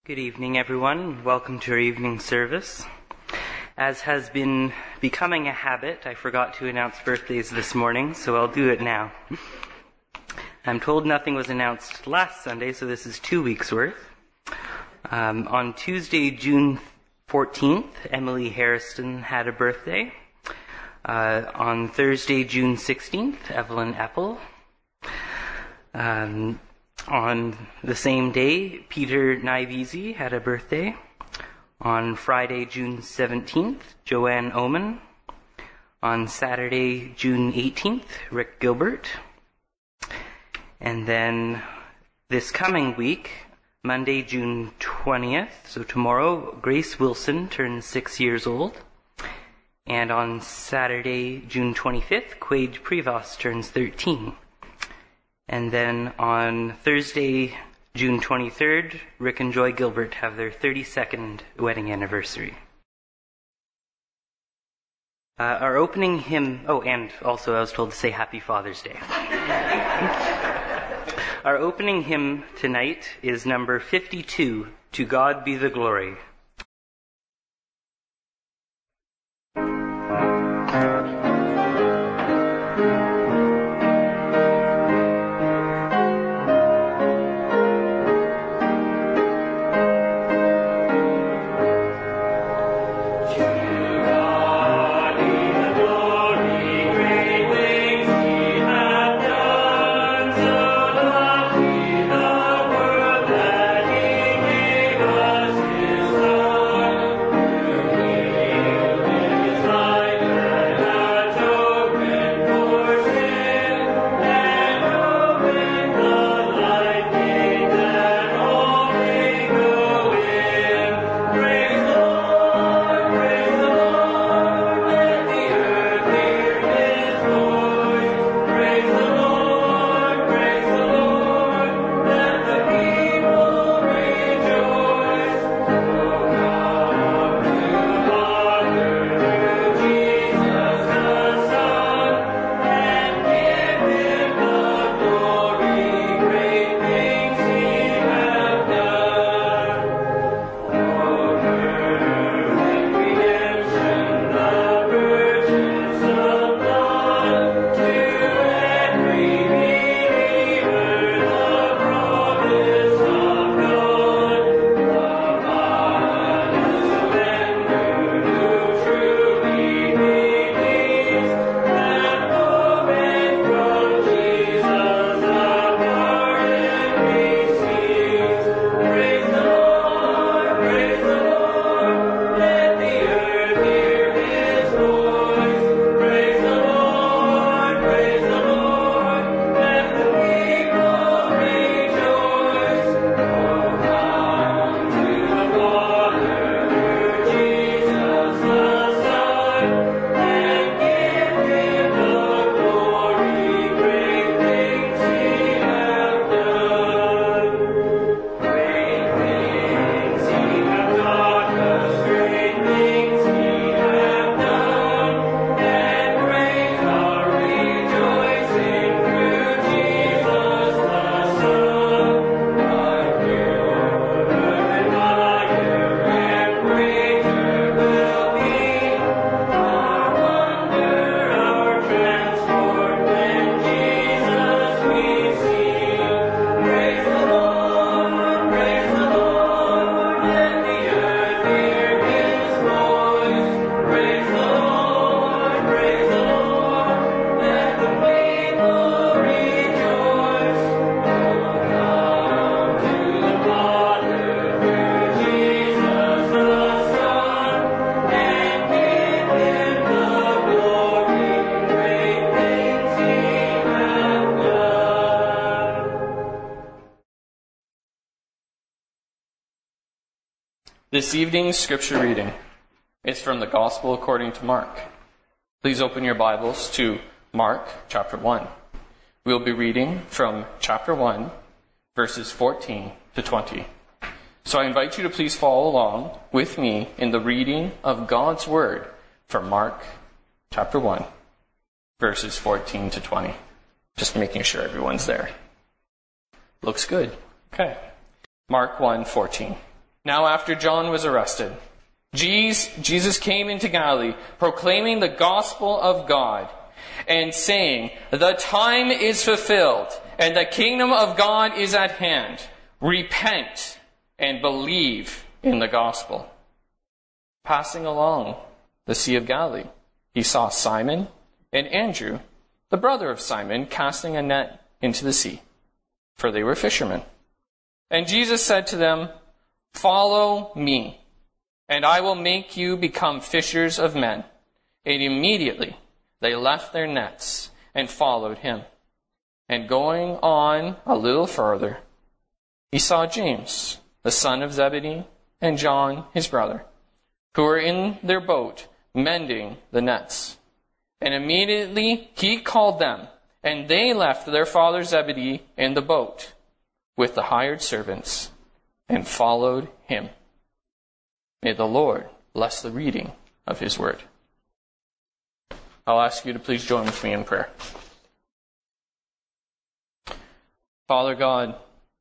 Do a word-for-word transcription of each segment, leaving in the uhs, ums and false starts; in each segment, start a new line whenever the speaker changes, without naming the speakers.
Good evening, everyone. Welcome to our evening service. As has been becoming a habit, I forgot to announce birthdays this morning, so I'll do it now. I'm told nothing was announced last Sunday, so this is two weeks' worth. Um, on Tuesday, June fourteenth, Emily Harrison had a birthday. Uh, on Thursday, June sixteenth, Evelyn Apple. Um... On the same day, Peter Naivisi had a birthday. On Friday, June seventeenth, Joanne Oman. On Saturday, June eighteenth, Rick Gilbert. And then this coming week, Monday, June twentieth, so tomorrow, Grace Wilson turns six years old. And on Saturday, June twenty-fifth, Quade Prevost turns thirteen. And then on Thursday, June twenty-third, Rick and Joy Gilbert have their thirty-second wedding anniversary. Uh, our opening hymn... Oh, and also I was told to say Happy Father's Day. Our opening hymn tonight is number fifty-two, To God Be the Glory.
This evening's scripture reading is from the Gospel according to Mark. Please open your Bibles to Mark chapter one. We'll be reading from chapter one, verses fourteen to twenty. So I invite you to please follow along with me in the reading of God's Word from Mark chapter one, verses fourteen to twenty. Just making sure everyone's there. Looks good. Okay. Mark one fourteen. Now after John was arrested, Jesus came into Galilee, proclaiming the gospel of God, and saying, "The time is fulfilled, and the kingdom of God is at hand. Repent and believe in the gospel." Passing along the Sea of Galilee, he saw Simon and Andrew, the brother of Simon, casting a net into the sea, for they were fishermen. And Jesus said to them, "Follow me, and I will make you become fishers of men." And immediately they left their nets and followed him. And going on a little further, he saw James, the son of Zebedee, and John, his brother, who were in their boat mending the nets. And immediately he called them, and they left their father Zebedee in the boat with the hired servants and followed him. May the Lord bless the reading of his word. I'll ask you to please join with me in prayer. Father God,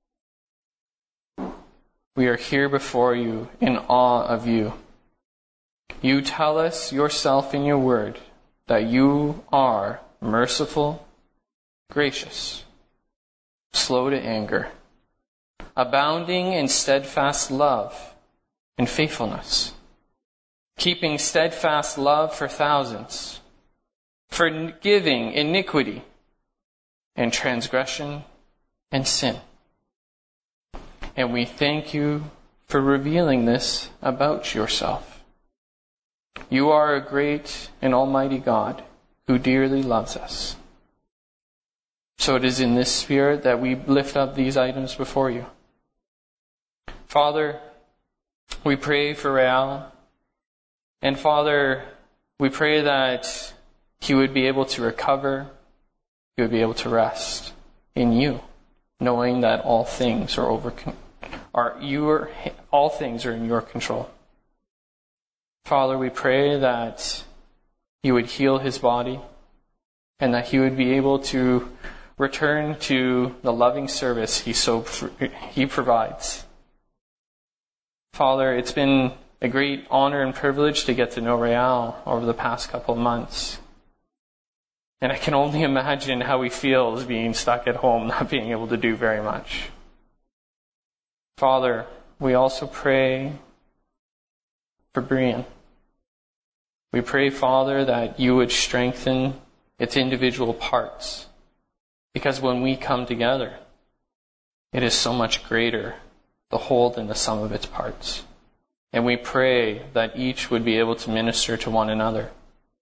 we are here before you in awe of you. You tell us yourself in your word that you are merciful, gracious, slow to anger, abounding in steadfast love and faithfulness, keeping steadfast love for thousands, forgiving iniquity and transgression and sin. And we thank you for revealing this about yourself. You are a great and almighty God who dearly loves us. So it is in this spirit that we lift up these items before you. Father, we pray for Real. And Father, we pray that he would be able to recover, he would be able to rest in you, knowing that all things are over, are your, all things are in your control. Father, we pray that you would heal his body and that he would be able to return to the loving service he so he provides. Father, it's been a great honor and privilege to get to know Real over the past couple of months. And I can only imagine how he feels being stuck at home, not being able to do very much. Father, we also pray for Brian. We pray, Father, that you would strengthen its individual parts. Because when we come together, it is so much greater, the whole than the sum of its parts. And we pray that each would be able to minister to one another.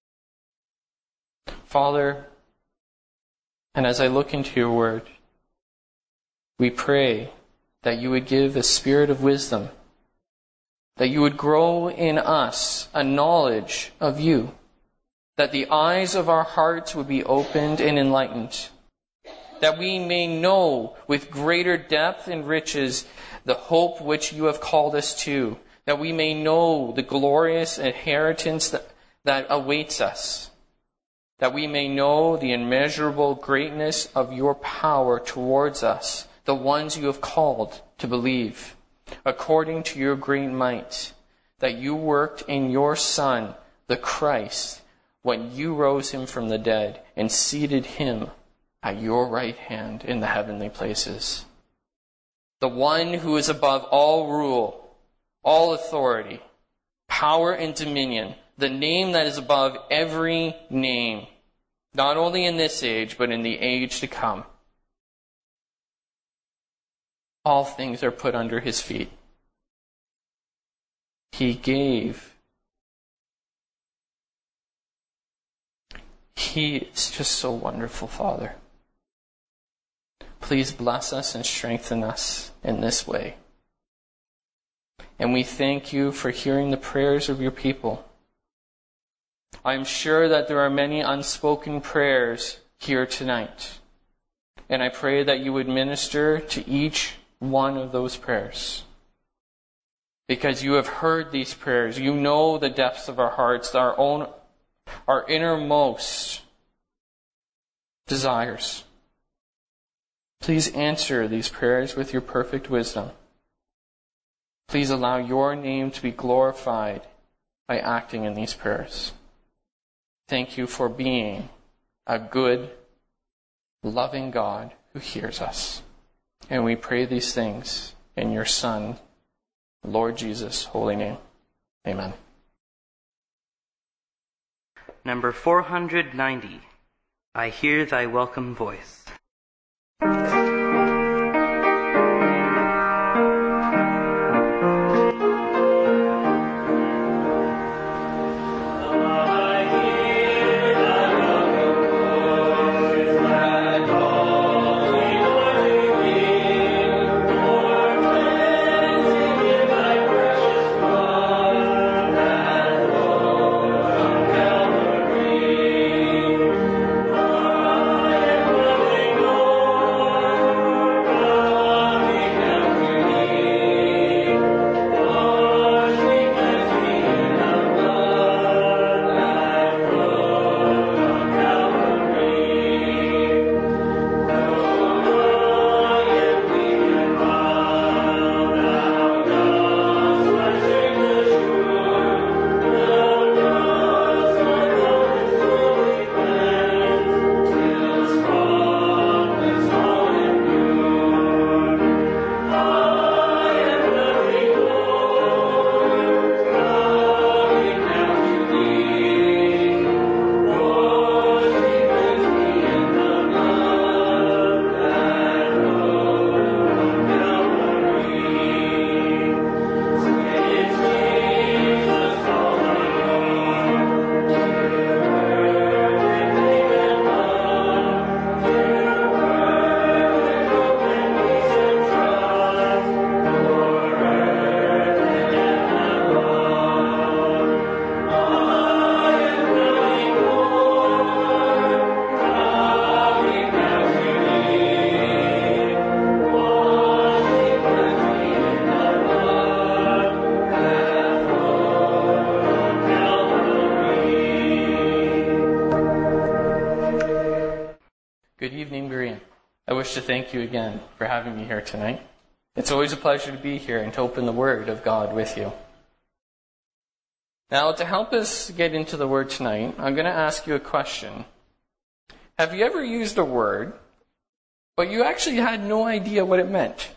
Father, and as I look into your word, we pray that you would give a spirit of wisdom, that you would grow in us a knowledge of you, that the eyes of our hearts would be opened and enlightened, that we may know with greater depth and riches the hope which you have called us to, that we may know the glorious inheritance that, that awaits us, that we may know the immeasurable greatness of your power towards us, the ones you have called to believe, according to your great might, that you worked in your Son, the Christ, when you rose him from the dead and seated him at your right hand in the heavenly places. The one who is above all rule, all authority, power and dominion, the name that is above every name, not only in this age, but in the age to come. All things are put under his feet. He gave. He is just so wonderful, Father. Please bless us and strengthen us in this way. And we thank you for hearing the prayers of your people. I am sure that there are many unspoken prayers here tonight. And I pray that you would minister to each one of those prayers. Because you have heard these prayers. You know the depths of our hearts, our own, our innermost desires. Please answer these prayers with your perfect wisdom. Please allow your name to be glorified by acting in these prayers. Thank you for being a good, loving God who hears us. And we pray these things in your Son, Lord Jesus' holy name. Amen.
Number four hundred ninety. I hear thy welcome voice.
To thank you again for having me here tonight. It's always a pleasure to be here and to open the Word of God with you. Now, to help us get into the Word tonight, I'm going to ask you a question. Have you ever used a word, but you actually had no idea what it meant?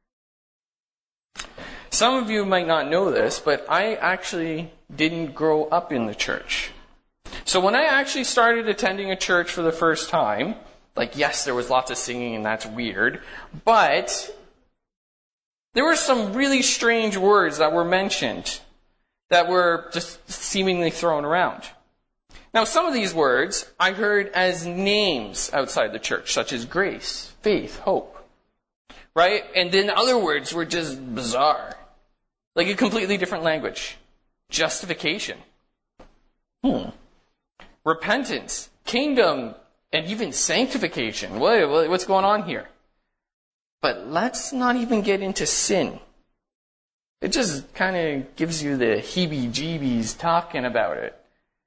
Some of you might not know this, but I actually didn't grow up in the church. So when I actually started attending a church for the first time, like, yes, there was lots of singing and that's weird, but there were some really strange words that were mentioned that were just seemingly thrown around. Now, some of these words I heard as names outside the church, such as grace, faith, hope, right? And then other words were just bizarre, like a completely different language. Justification, hmm. repentance, kingdom, and even sanctification. What, what's going on here? But let's not even get into sin. It just kind of gives you the heebie-jeebies talking about it.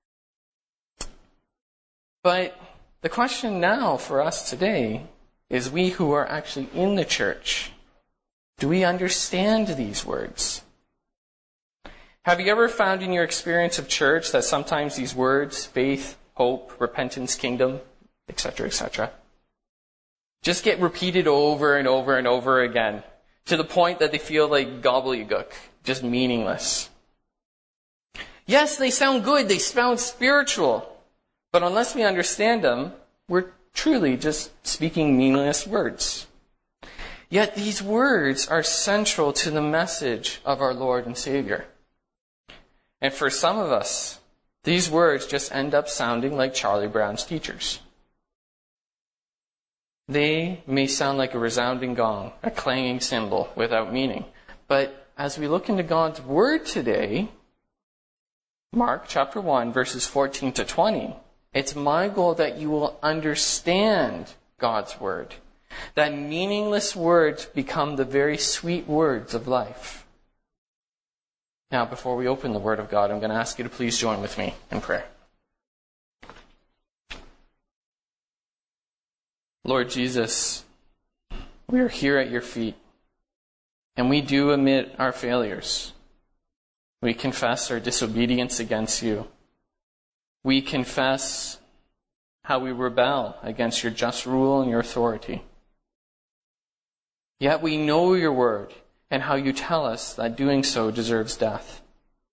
But the question now for us today is, we who are actually in the church, do we understand these words? Have you ever found in your experience of church that sometimes these words, faith, hope, repentance, kingdom, et cetera, et cetera, just get repeated over and over and over again to the point that they feel like gobbledygook, just meaningless? Yes, they sound good, they sound spiritual, but unless we understand them, we're truly just speaking meaningless words. Yet these words are central to the message of our Lord and Savior. And for some of us, these words just end up sounding like Charlie Brown's teachers. They may sound like a resounding gong, a clanging cymbal without meaning. But as we look into God's Word today, Mark chapter one, verses fourteen to twenty, it's my goal that you will understand God's Word. That meaningless words become the very sweet words of life. Now, before we open the Word of God, I'm going to ask you to please join with me in prayer. Lord Jesus, we are here at your feet. And we do admit our failures. We confess our disobedience against you. We confess how we rebel against your just rule and your authority. Yet we know your word and how you tell us that doing so deserves death.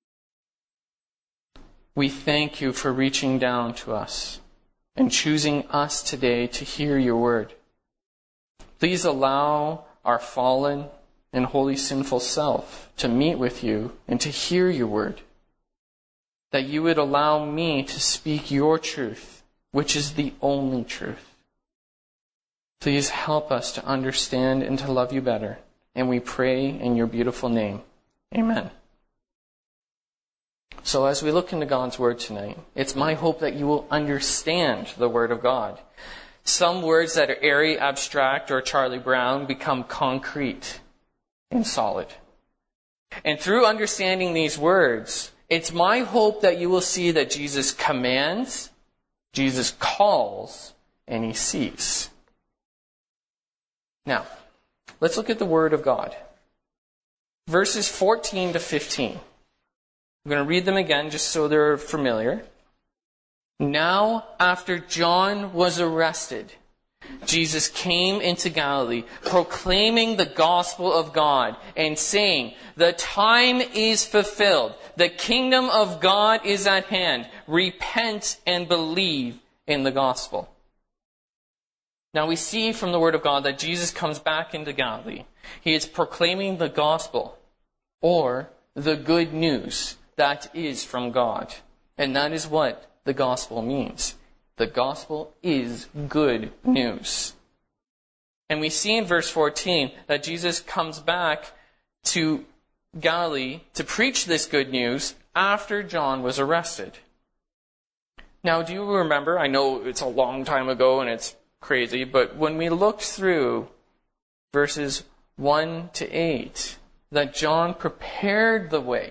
We thank you for reaching down to us and choosing us today to hear your word. Please allow our fallen and wholly sinful self to meet with you and to hear your word. That you would allow me to speak your truth, which is the only truth. Please help us to understand and to love you better. And we pray in your beautiful name. Amen. So as we look into God's word tonight, it's my hope that you will understand the word of God. Some words that are airy, abstract, or Charlie Brown become concrete and solid. And through understanding these words, it's my hope that you will see that Jesus commands, Jesus calls, and he sees. Now, let's look at the word of God. Verses fourteen to fifteen. I'm going to read them again just so they're familiar. Now, after John was arrested, Jesus came into Galilee, proclaiming the gospel of God and saying, "The time is fulfilled. The kingdom of God is at hand. Repent and believe in the gospel." Now we see from the word of God that Jesus comes back into Galilee. He is proclaiming the gospel, or the good news that is from God. And that is what the gospel means. The gospel is good news. And we see in verse fourteen that Jesus comes back to Galilee to preach this good news after John was arrested. Now, do you remember? I know it's a long time ago and it's crazy, but when we looked through verses one to eight, that John prepared the way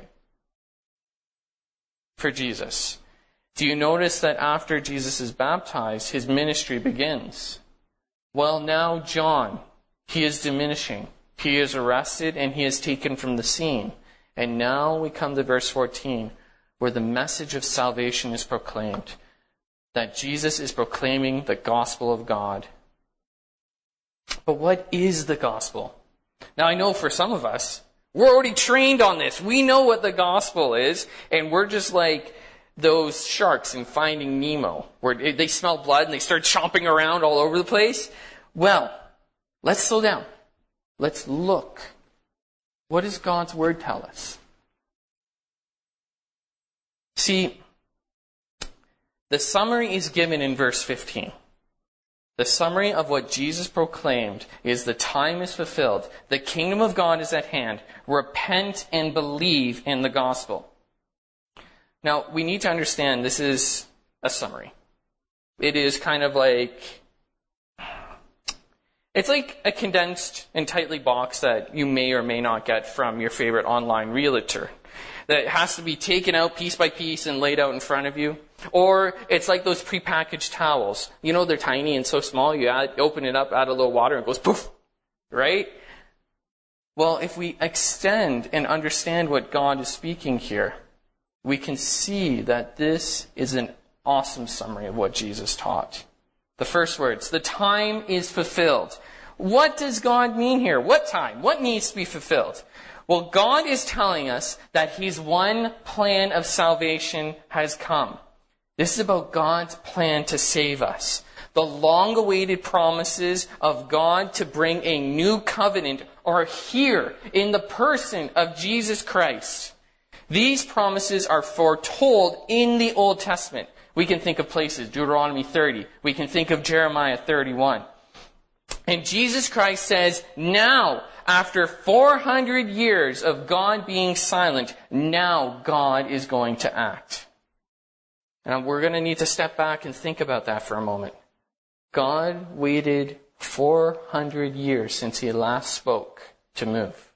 for Jesus. Do you notice that after Jesus is baptized, his ministry begins? Well, now John, he is diminishing. He is arrested and he is taken from the scene. And now we come to verse fourteen, where the message of salvation is proclaimed. That Jesus is proclaiming the gospel of God. But what is the gospel? Now I know for some of us, we're already trained on this. We know what the gospel is, and we're just like those sharks in Finding Nemo, where they smell blood and they start chomping around all over the place. Well, let's slow down. Let's look. What does God's word tell us? See, the summary is given in verse fifteen. The summary of what Jesus proclaimed is the time is fulfilled. The kingdom of God is at hand. Repent and believe in the gospel. Now, we need to understand this is a summary. It is kind of like, it's like a condensed and tightly boxed that you may or may not get from your favorite online realtor. That has to be taken out piece by piece and laid out in front of you. Or it's like those prepackaged towels. You know, they're tiny and so small, you add, open it up, add a little water, and it goes poof, right? Well, if we extend and understand what God is speaking here, we can see that this is an awesome summary of what Jesus taught. The first words, the time is fulfilled. What does God mean here? What time? What needs to be fulfilled? Well, God is telling us that His one plan of salvation has come. This is about God's plan to save us. The long-awaited promises of God to bring a new covenant are here in the person of Jesus Christ. These promises are foretold in the Old Testament. We can think of places, Deuteronomy thirty. We can think of Jeremiah thirty-one. And Jesus Christ says, now, after four hundred years of God being silent, now God is going to act. And we're going to need to step back and think about that for a moment. God waited four hundred years since He last spoke to move.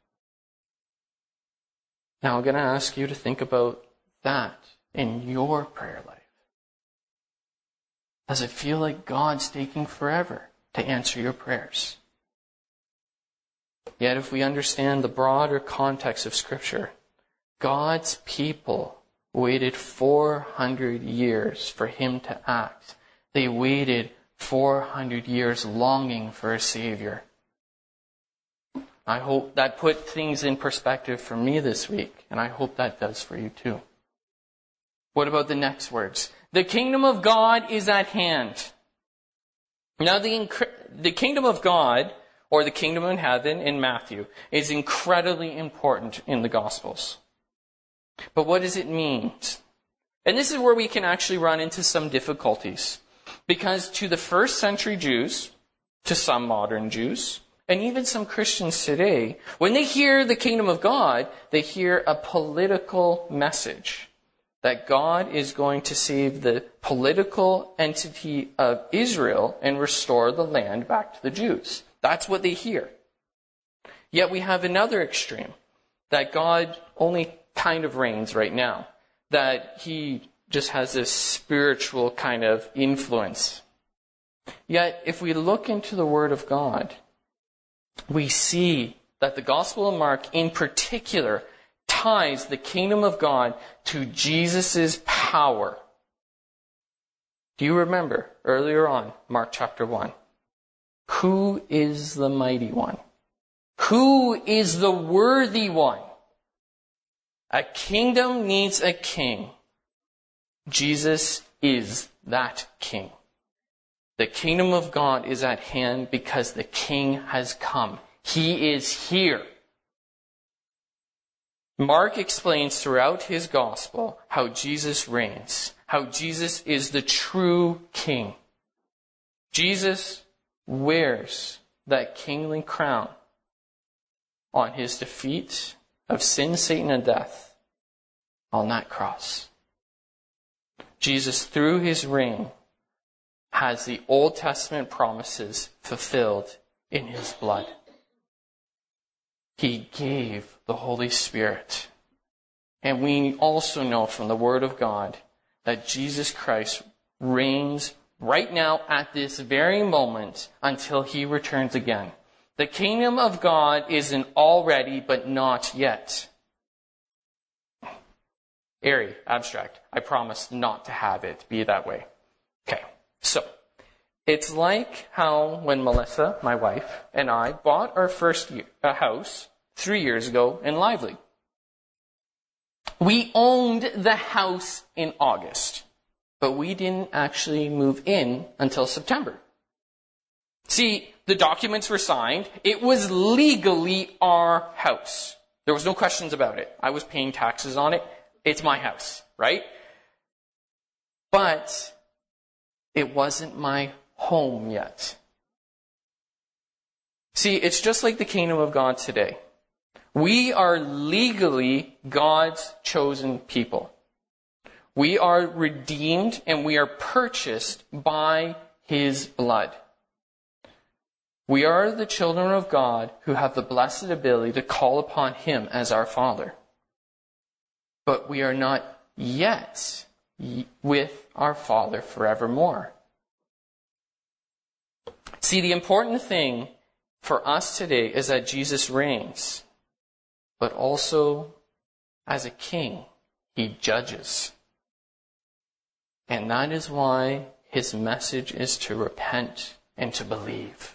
Now I'm going to ask you to think about that in your prayer life. Does it feel like God's taking forever to answer your prayers? Yet if we understand the broader context of Scripture, God's people waited four hundred years for him to act. They waited four hundred years longing for a Savior. I hope that put things in perspective for me this week, and I hope that does for you too. What about the next words? The kingdom of God is at hand. Now, the, inc- the kingdom of God, or the kingdom in heaven in Matthew, is incredibly important in the Gospels. But what does it mean? And this is where we can actually run into some difficulties. Because to the first century Jews, to some modern Jews, and even some Christians today, when they hear the kingdom of God, they hear a political message. That God is going to save the political entity of Israel and restore the land back to the Jews. That's what they hear. Yet we have another extreme, that God only kind of reigns right now, that he just has this spiritual kind of influence. Yet if we look into the Word of God, we see that the Gospel of Mark in particular ties the kingdom of God to Jesus' power. Do you remember earlier on, Mark chapter one? Who is the mighty one? Who is the worthy one? A kingdom needs a king. Jesus is that king. The kingdom of God is at hand because the king has come. He is here. Mark explains throughout his gospel how Jesus reigns, how Jesus is the true king. Jesus wears that kingly crown on his defeat of sin, Satan, and death on that cross. Jesus, through his reign, has the Old Testament promises fulfilled in his blood. He gave the Holy Spirit. And we also know from the Word of God that Jesus Christ reigns right now at this very moment until he returns again. The kingdom of God is an already but not yet. Airy, abstract. I promise not to have it be that way. Okay, so it's like how when Melissa, my wife, and I bought our first year, uh, house three years ago in Lively. We owned the house in August, but we didn't actually move in until September. See, the documents were signed. It was legally our house. There was no questions about it. I was paying taxes on it. It's my house, right? But it wasn't my home yet. See, it's just like the kingdom of God today. We are legally God's chosen people. We are redeemed and we are purchased by his blood. We are the children of God who have the blessed ability to call upon him as our Father. But we are not yet with our Father forevermore. See, the important thing for us today is that Jesus reigns, but also as a king, he judges. And that is why his message is to repent and to believe.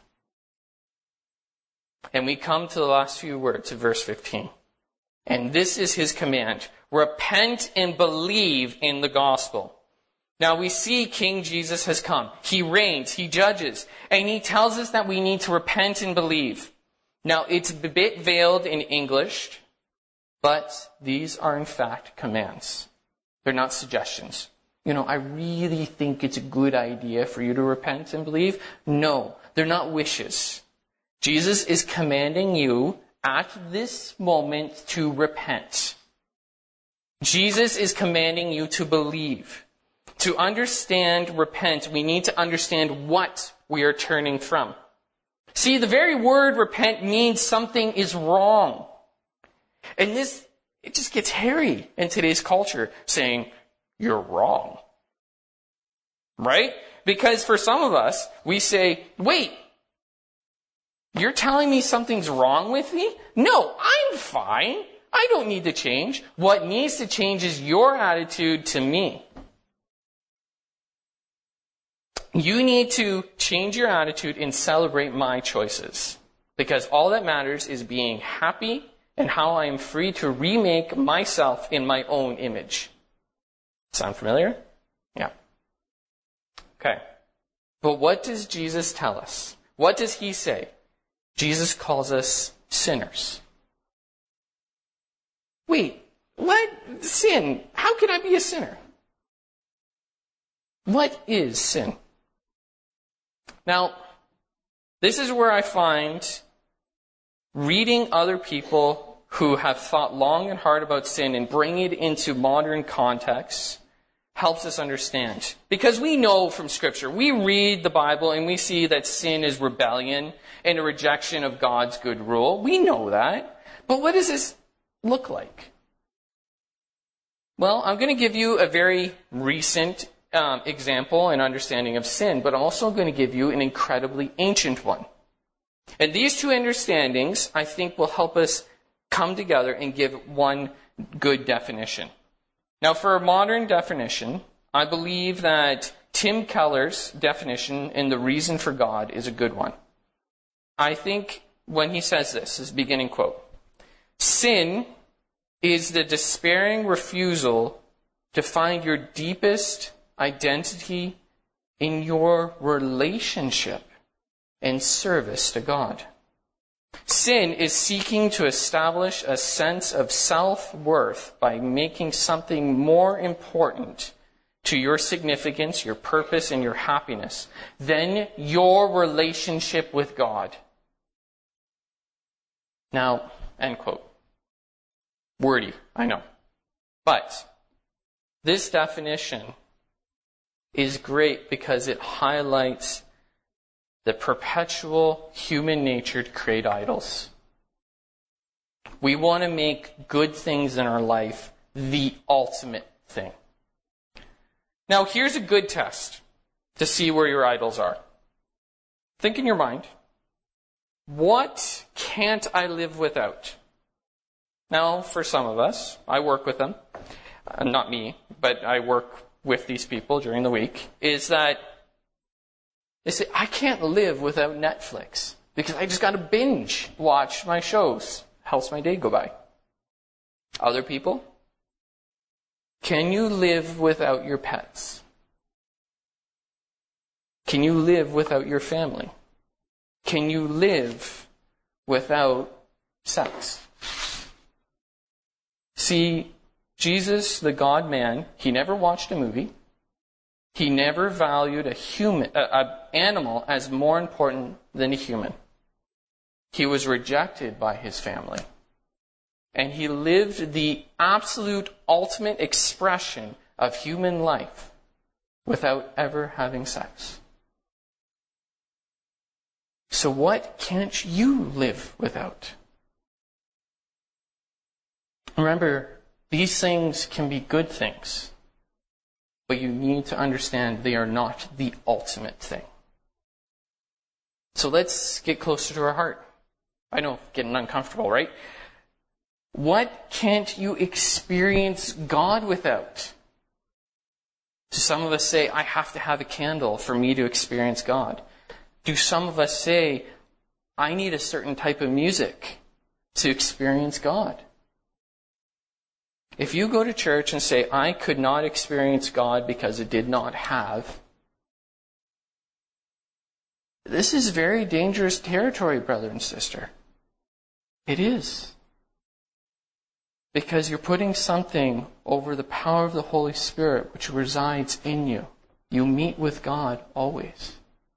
And we come to the last few words of verse fifteen. And this is his command. Repent and believe in the gospel. Now we see King Jesus has come. He reigns, he judges, and he tells us that we need to repent and believe. Now it's a bit veiled in English, but these are in fact commands. They're not suggestions. You know, I really think it's a good idea for you to repent and believe. No, they're not wishes. Jesus is commanding you at this moment to repent. Jesus is commanding you to believe. To understand repent, we need to understand what we are turning from. See, the very word repent means something is wrong. And this, it just gets hairy in today's culture, saying, you're wrong. Right? Because for some of us, we say, wait, You're telling me something's wrong with me? No, I'm fine. I don't need to change. What needs to change is your attitude to me. You need to change your attitude and celebrate my choices. Because all that matters is being happy and how I am free to remake myself in my own image. Sound familiar? Yeah. Okay. But what does Jesus tell us? What does he say? Jesus calls us sinners. Wait, what? Sin? How can I be a sinner? What is sin? Now, this is where I find reading other people who have thought long and hard about sin and bring it into modern context helps us understand. Because we know from Scripture, we read the Bible and we see that sin is rebellion and a rejection of God's good rule. We know that. But what does this look like? Well, I'm going to give you a very recent um, example and understanding of sin, but I'm also going to give you an incredibly ancient one. And these two understandings, I think, will help us come together and give one good definition. Now, for a modern definition, I believe that Tim Keller's definition in The Reason for God is a good one. I think when he says this, his beginning quote, sin is the despairing refusal to find your deepest identity in your relationship and service to God. Sin is seeking to establish a sense of self-worth by making something more important to your significance, your purpose, and your happiness than your relationship with God. Now, end quote. Wordy, I know. But this definition is great because it highlights the perpetual human nature to create idols. We want to make good things in our life the ultimate thing. Now, here's a good test to see where your idols are. Think in your mind, what can't I live without? Now, for some of us, I work with them, uh, not me, but I work with these people during the week, is that they say, I can't live without Netflix because I just got to binge watch my shows. Helps my day go by. Other people, can you live without your pets? Can you live without your family? Can you live without sex? See, Jesus, the God-man, he never watched a movie. He never valued a human, an animal as more important than a human. He was rejected by his family. And he lived the absolute ultimate expression of human life without ever having sex. So what can't you live without? Remember, these things can be good things, but you need to understand they are not the ultimate thing. So let's get closer to our heart. I know, getting uncomfortable, right? What can't you experience God without? Do some of us say, I have to have a candle for me to experience God? Do some of us say, I need a certain type of music to experience God? If you go to church and say, I could not experience God because it did not have, this is very dangerous territory, brother and sister. It is. Because you're putting something over the power of the Holy Spirit which resides in you. You meet with God always.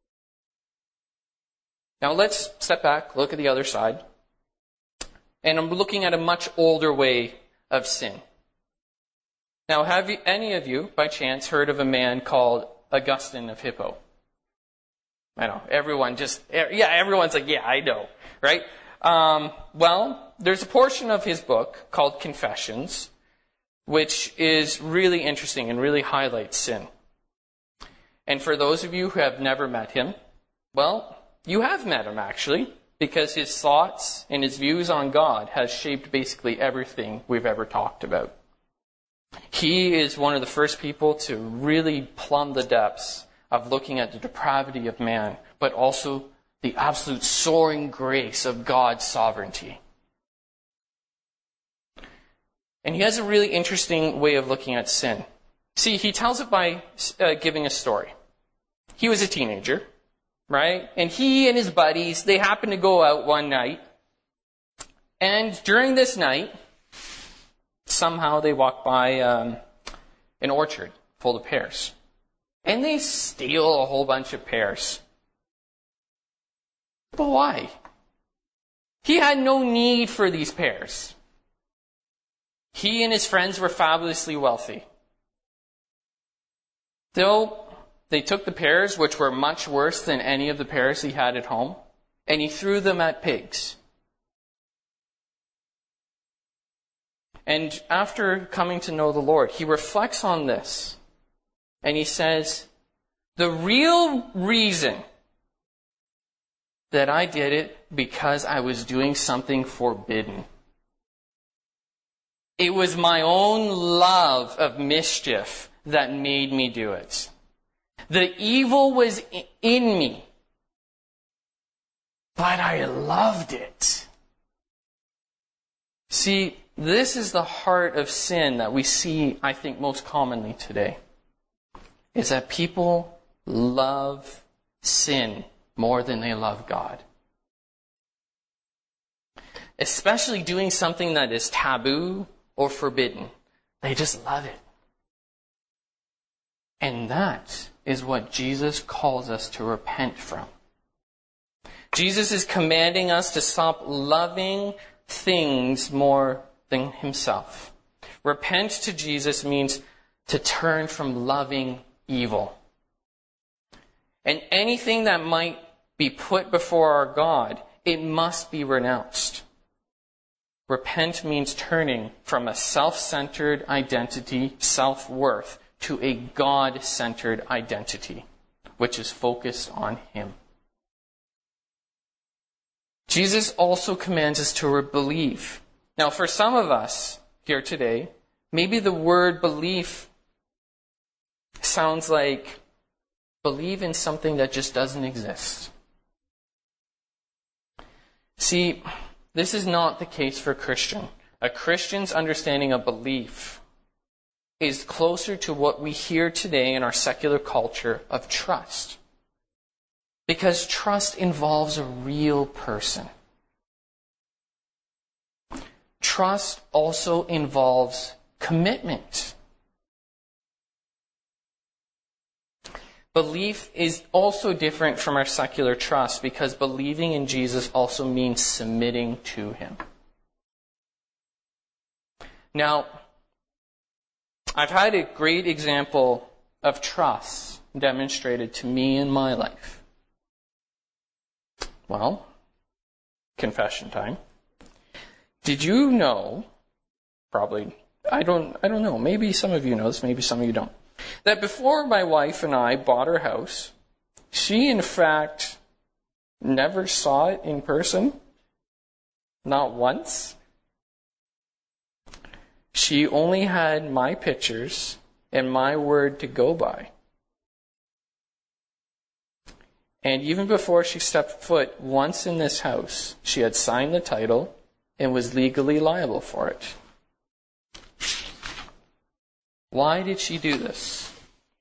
Now let's step back, look at the other side. And I'm looking at a much older way of sin. Now, have you, any of you, by chance, heard of a man called Augustine of Hippo? I know, everyone just, yeah, everyone's like, yeah, I know, right? Um, well, there's a portion of his book called Confessions, which is really interesting and really highlights sin. And for those of you who have never met him, well, you have met him, actually. because his thoughts and his views on God has shaped basically everything we've ever talked about. He is one of the first people to really plumb the depths of looking at the depravity of man, but also the absolute soaring grace of God's sovereignty. And he has a really interesting way of looking at sin. See, he tells it by uh, giving a story. He was a teenager, right? And he and his buddies, they happened to go out one night. And during this night, somehow they walked by um, an orchard full of pears. And they steal a whole bunch of pears. But why? He had no need for these pears. He and his friends were fabulously wealthy. Though they took the pears, which were much worse than any of the pears he had at home, and he threw them at pigs. And after coming to know the Lord, he reflects on this. And he says, the real reason that I did it because I was doing something forbidden. It was my own love of mischief that made me do it. The evil was in me, but I loved it. See, this is the heart of sin that we see, I think, most commonly today. Is that people love sin more than they love God. Especially doing something that is taboo or forbidden. They just love it. And that is what Jesus calls us to repent from. Jesus is commanding us to stop loving things more than himself. Repent to Jesus means to turn from loving evil. And anything that might be put before our God, it must be renounced. Repent means turning from a self-centered identity, self-worth, to a God-centered identity, which is focused on him. Jesus also commands us to believe. Now, for some of us here today, maybe the word belief sounds like believe in something that just doesn't exist. See, this is not the case for a Christian. A Christian's understanding of belief is closer to what we hear today in our secular culture of trust. Because trust involves a real person. Trust also involves commitment. Belief is also different from our secular trust because believing in Jesus also means submitting to him. Now, I've had a great example of trust demonstrated to me in my life. Well, confession time. Did you know, probably, I don't, I don't know, maybe some of you know this, maybe some of you don't, that before my wife and I bought our house, she in fact never saw it in person? Not once? She only had my pictures and my word to go by. And even before she stepped foot once in this house, she had signed the title and was legally liable for it. Why did she do this?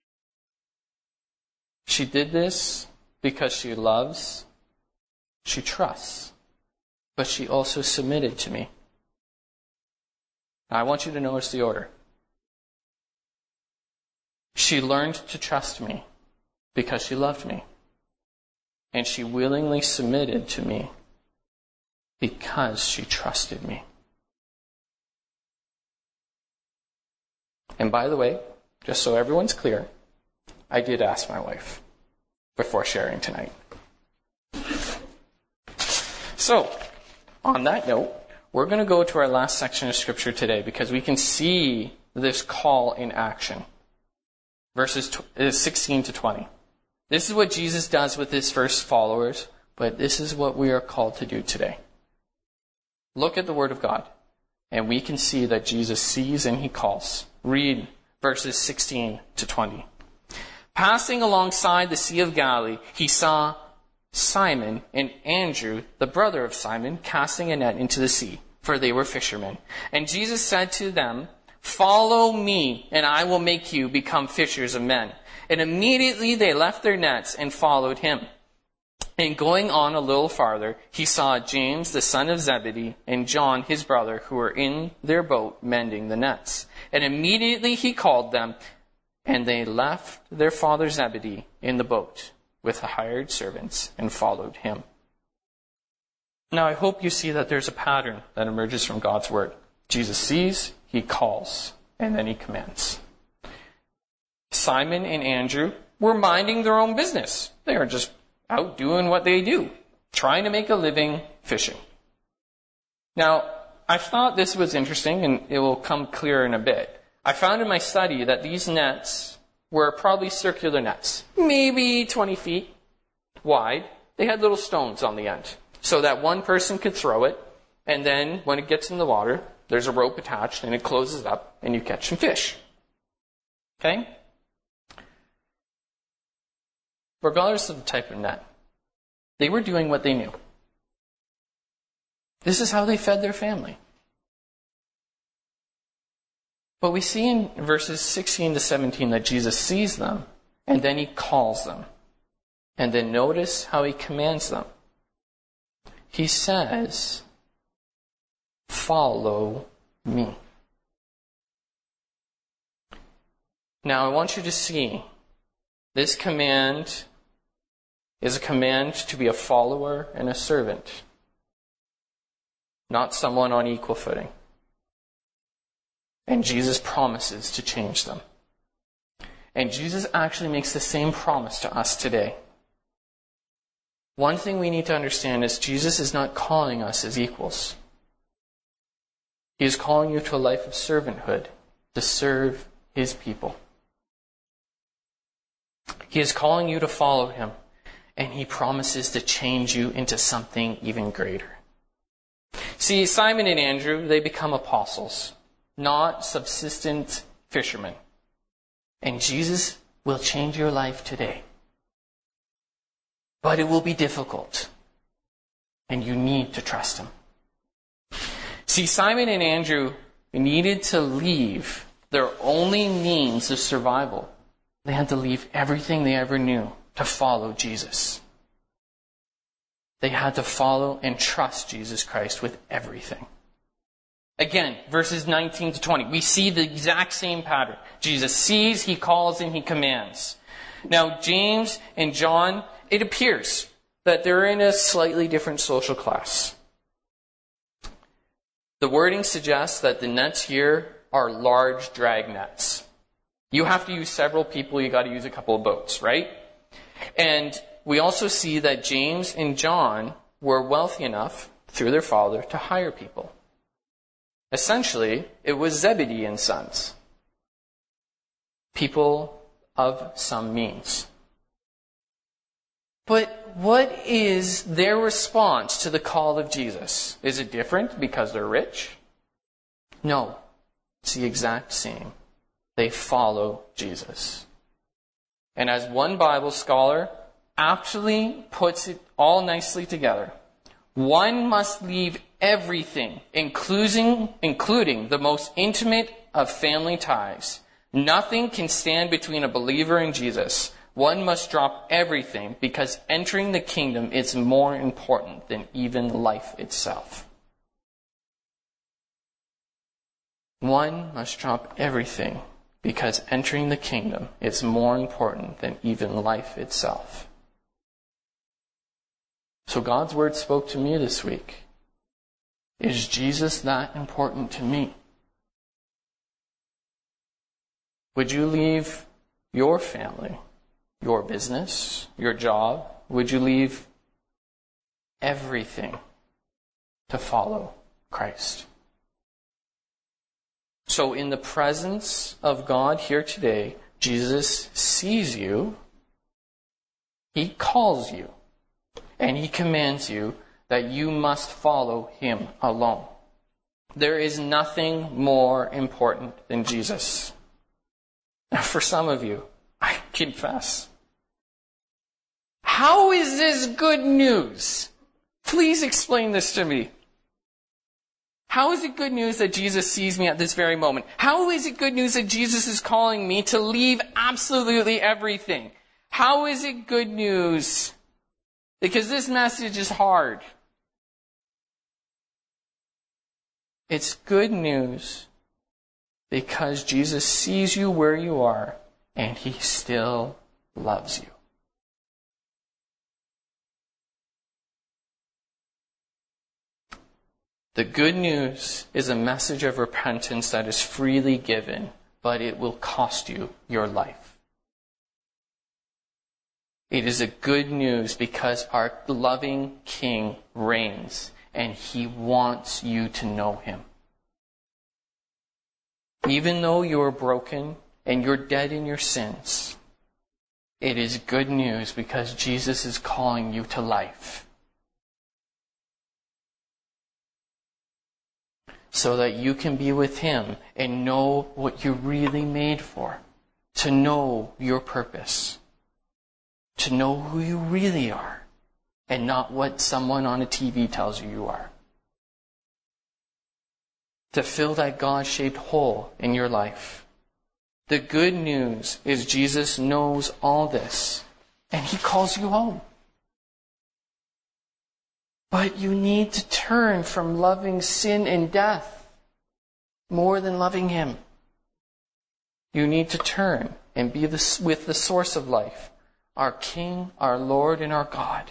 She did this because she loves, she trusts, but she also submitted to me. Now, I want you to notice the order. She learned to trust me because she loved me. And she willingly submitted to me because she trusted me. And by the way, just so everyone's clear, I did ask my wife before sharing tonight. So, on that note, we're going to go to our last section of Scripture today because we can see this call in action. Verses sixteen to twenty. This is what Jesus does with his first followers but this is what we are called to do today. Look at the Word of God, and we can see that Jesus sees and he calls. Read verses sixteen to twenty. Passing alongside the Sea of Galilee, he saw Simon and Andrew, the brother of Simon, casting a net into the sea, for they were fishermen. And Jesus said to them, "Follow me, and I will make you become fishers of men." And immediately they left their nets and followed him. And going on a little farther, he saw James, the son of Zebedee, and John, his brother, who were in their boat mending the nets. And immediately he called them, and they left their father Zebedee in the boat with the hired servants and followed him. Now I hope you see that there's a pattern that emerges from God's word. Jesus sees, he calls, and then he commands. Simon and Andrew were minding their own business. They were just out doing what they do, trying to make a living fishing. Now, I thought this was interesting, and it will come clear in a bit. I found in my study that these nets were probably circular nets, maybe twenty feet wide. They had little stones on the end, so that one person could throw it, and then when it gets in the water, there's a rope attached, and it closes up, and you catch some fish. Okay? Regardless of the type of net, they were doing what they knew. This is how they fed their family. But we see in verses sixteen to seventeen that Jesus sees them, and then he calls them. And then notice how he commands them. He says, "Follow me." Now I want you to see, this command is a command to be a follower and a servant, not someone on equal footing. And Jesus promises to change them. And Jesus actually makes the same promise to us today. One thing we need to understand is Jesus is not calling us as equals. He is calling you to a life of servanthood, to serve his people. He is calling you to follow him, and he promises to change you into something even greater. See, Simon and Andrew, they become apostles, not subsistent fishermen. And Jesus will change your life today. But it will be difficult. And you need to trust him. See, Simon and Andrew needed to leave their only means of survival. They had to leave everything they ever knew to follow Jesus. They had to follow and trust Jesus Christ with everything. Again, verses nineteen to twenty, we see the exact same pattern. Jesus sees, he calls, and he commands. Now, James and John, it appears that they're in a slightly different social class. The wording suggests that the nets here are large drag nets. You have to use several people, you got to use a couple of boats, right? And we also see that James and John were wealthy enough, through their father, to hire people. Essentially, it was Zebedee and sons. People of some means. But what is their response to the call of Jesus? Is it different because they're rich? No, it's the exact same. They follow Jesus. And as one Bible scholar aptly puts it all nicely together, one must leave everything, including, including the most intimate of family ties. Nothing can stand between a believer and Jesus. One must drop everything because entering the kingdom is more important than even life itself. One must drop everything because entering the kingdom is more important than even life itself. So God's word spoke to me this week. Is Jesus that important to me? Would you leave your family, your business, your job? Would you leave everything to follow Christ? So in the presence of God here today, Jesus sees you. He calls you. and he commands you that you must follow him alone. There is nothing more important than Jesus. Now, for some of you, I confess, how is this good news? Please explain this to me. How is it good news that Jesus sees me at this very moment? How is it good news that Jesus is calling me to leave absolutely everything? How is it good news? Because this message is hard. It's good news because Jesus sees you where you are and he still loves you. The good news is a message of repentance that is freely given, but it will cost you your life. It is a good news because our loving King reigns, and he wants you to know him. Even though you are broken and you're dead in your sins, it is good news because Jesus is calling you to life. So that you can be with him and know what you're really made for. To know your purpose. To know who you really are. And not what someone on a T V tells you you are. To fill that God-shaped hole in your life. The good news is Jesus knows all this. And he calls you home. But you need to turn from loving sin and death more than loving him. You need to turn and be the, with the source of life, our King, our Lord, and our God.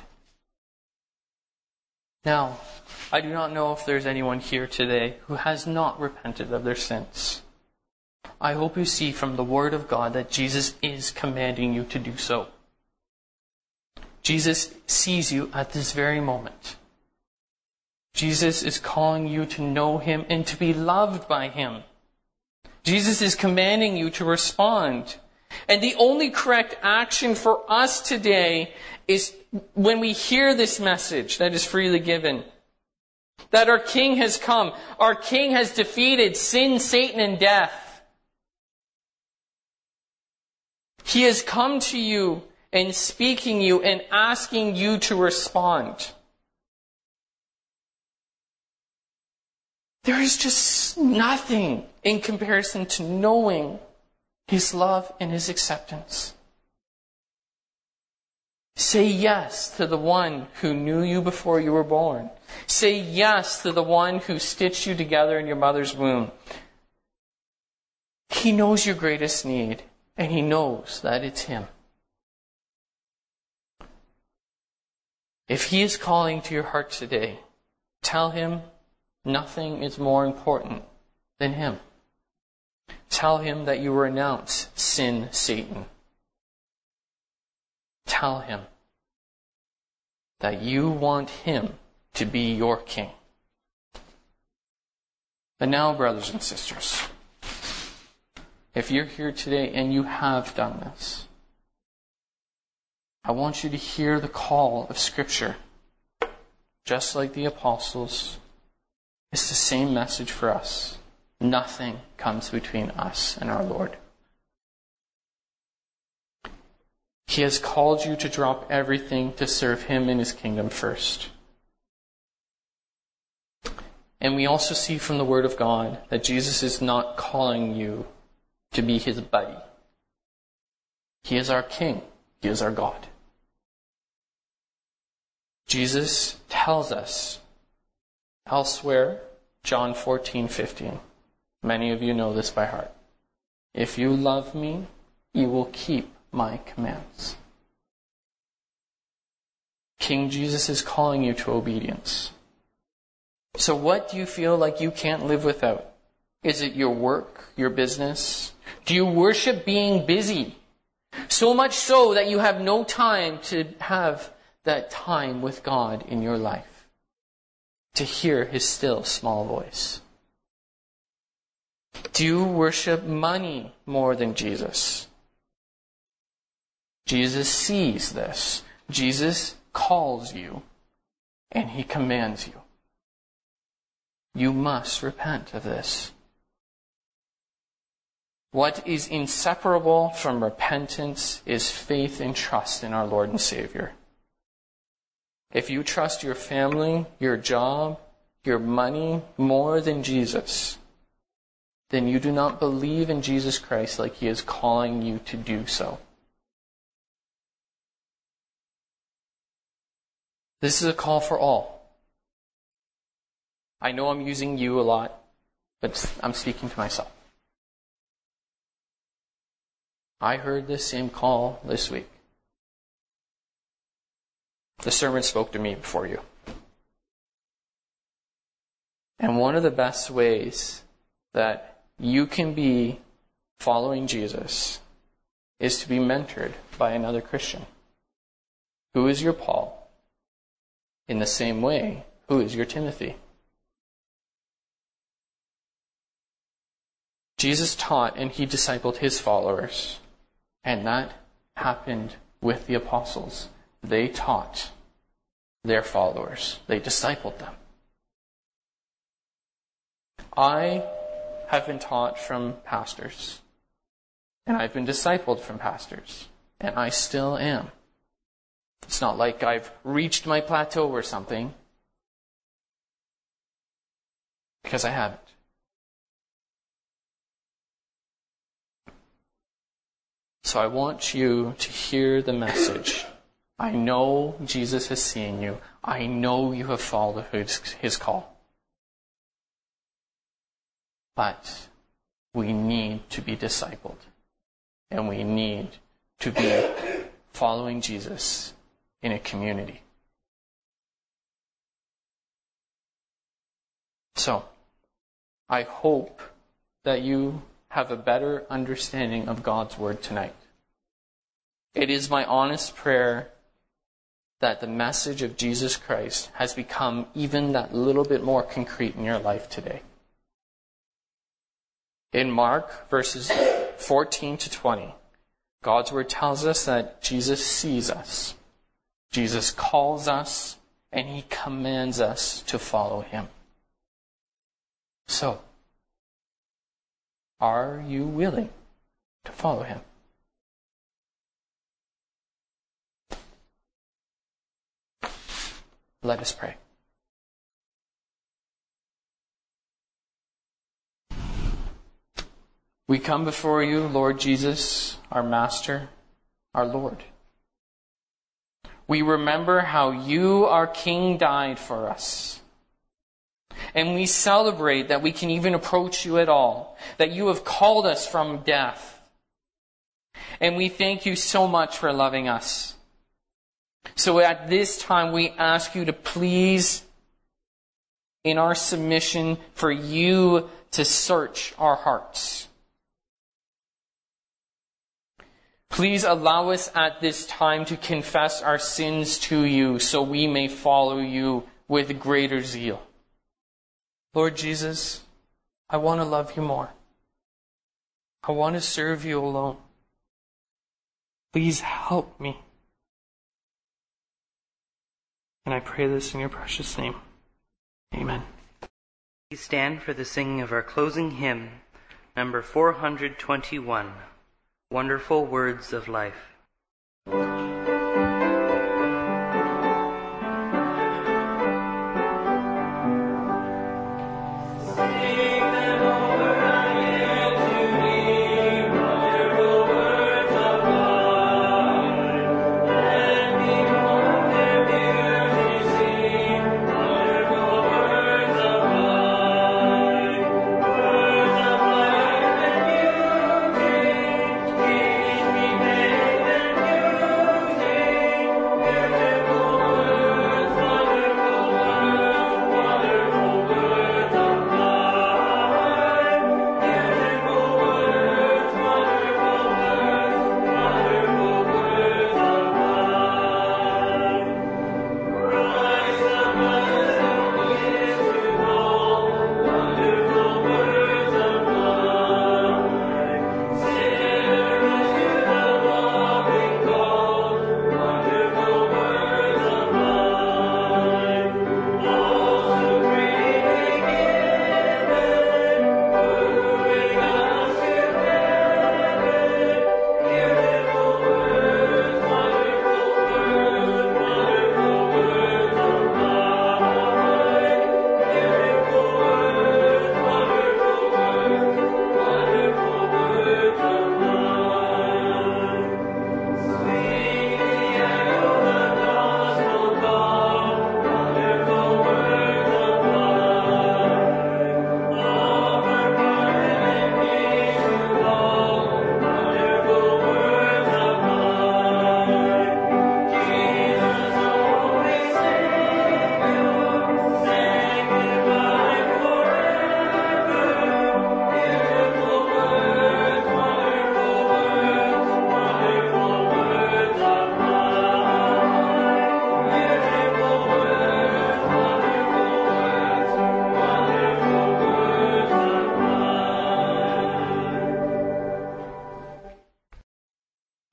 Now, I do not know if there's anyone here today who has not repented of their sins. I hope you see from the Word of God that Jesus is commanding you to do so. Jesus sees you at this very moment. Jesus is calling you to know him and to be loved by him. Jesus is commanding you to respond. And the only correct action for us today is when we hear this message that is freely given. That our King has come. Our King has defeated sin, Satan, and death. He has come to you and speaking you and asking you to respond. There is just nothing in comparison to knowing his love and his acceptance. Say yes to the one who knew you before you were born. Say yes to the one who stitched you together in your mother's womb. He knows your greatest need, and he knows that it's him. If he is calling to your heart today, tell him nothing is more important than him. Tell him that you renounce sin, Satan. Tell him that you want him to be your king. But now, brothers and sisters, if you're here today and you have done this, I want you to hear the call of Scripture. Just like the apostles, it's the same message for us. Nothing comes between us and our Lord. He has called you to drop everything to serve him in his kingdom first. And we also see from the Word of God that Jesus is not calling you to be his buddy. He is our King. He is our God. Jesus tells us elsewhere, John fourteen fifteen. Many of you know this by heart. If you love me, you will keep my commands. King Jesus is calling you to obedience. So what do you feel like you can't live without? Is it your work, your business? Do you worship being busy? So much so that you have no time to have that time with God in your life. To hear his still small voice. Do you worship money more than Jesus? Jesus sees this. Jesus calls you and he commands you. You must repent of this. What is inseparable from repentance is faith and trust in our Lord and Savior. If you trust your family, your job, your money more than Jesus, then you do not believe in Jesus Christ like he is calling you to do so. This is a call for all. I know I'm using you a lot, but I'm speaking to myself. I heard this same call this week. The sermon spoke to me before you. And one of the best ways that you can be following Jesus is to be mentored by another Christian. Who is your Paul? In the same way, who is your Timothy? Jesus taught and he discipled his followers. And that happened with the apostles. They taught their followers. They discipled them. I have been taught from pastors. And I've been discipled from pastors. And I still am. It's not like I've reached my plateau or something. Because I haven't. So I want you to hear the message. I know Jesus has seen you. I know you have followed his, his call. But we need to be discipled. And we need to be following Jesus in a community. So, I hope that you have a better understanding of God's Word tonight. It is my honest prayer that the message of Jesus Christ has become even that little bit more concrete in your life today. In Mark verses fourteen to twenty, God's Word tells us that Jesus sees us. Jesus calls us and he commands us to follow him. So, are you willing to follow him? Let us pray. We come before you, Lord Jesus, our Master, our Lord. We remember how you, our King, died for us. And we celebrate that we can even approach you at all, that you have called us from death. And we thank you so much for loving us. So at this time, we ask you to please, in our submission, for you to search our hearts. Please allow us at this time to confess our sins to you so we may follow you with greater zeal. Lord Jesus, I want to love you more. I want to serve you alone. Please help me. And I pray this in your precious name. Amen.
Please stand for the singing of our closing hymn, number four hundred twenty-one, Wonderful Words of Life.
Thank you.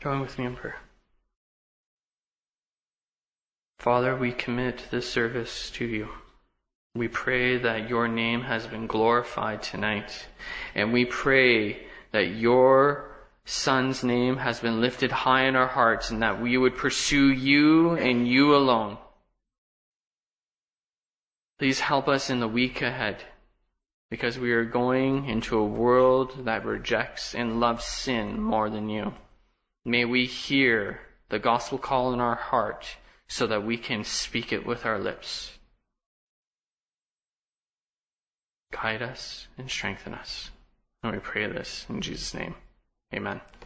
Join with me in prayer. Father, we commit this service to you. We pray that your name has been glorified tonight. And we pray that your Son's name has been lifted high in our hearts, and that we would pursue you and you alone. Please help us in the week ahead, because we are going into a world that rejects and loves sin more than you. May we hear the gospel call in our heart so that we can speak it with our lips. Guide us and strengthen us. And we pray this in Jesus' name. Amen.